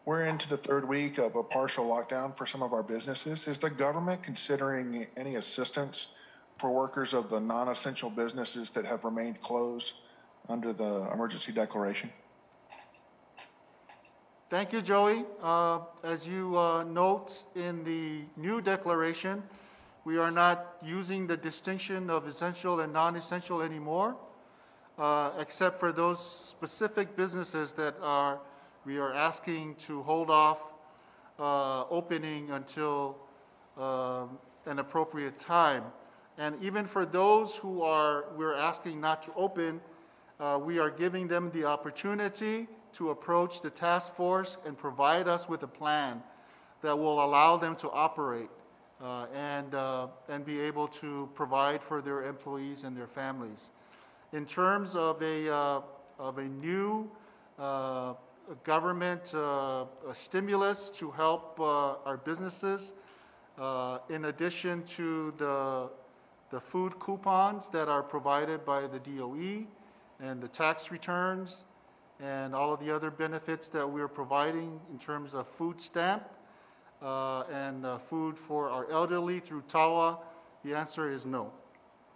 We're into the third week of a partial lockdown for some of our businesses. Is the government considering any assistance for workers of the non-essential businesses that have remained closed under the emergency declaration? Thank you, Joey. As you note in the new declaration, we are not using the distinction of essential and non-essential anymore, except for those specific businesses that we are asking to hold off opening until an appropriate time. And even for those who we're asking not to open, we are giving them the opportunity to approach the task force and provide us with a plan that will allow them to operate and be able to provide for their employees and their families. In terms of a new government stimulus to help our businesses, in addition to the food coupons that are provided by the DOE and the tax returns and all of the other benefits that we're providing in terms of food stamp and food for our elderly through TAWA, the answer is no.